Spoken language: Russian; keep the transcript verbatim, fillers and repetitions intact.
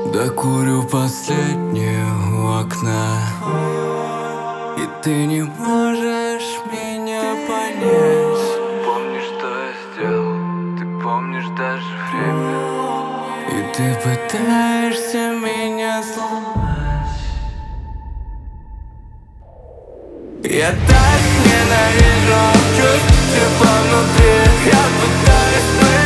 Докурю последнюю у окна, и ты не можешь меня понять. Помнишь, что я сделал, ты помнишь даже время, и ты пытаешься меня сломать. Я так ненавижу чувств тепла внутри. Я пытаюсь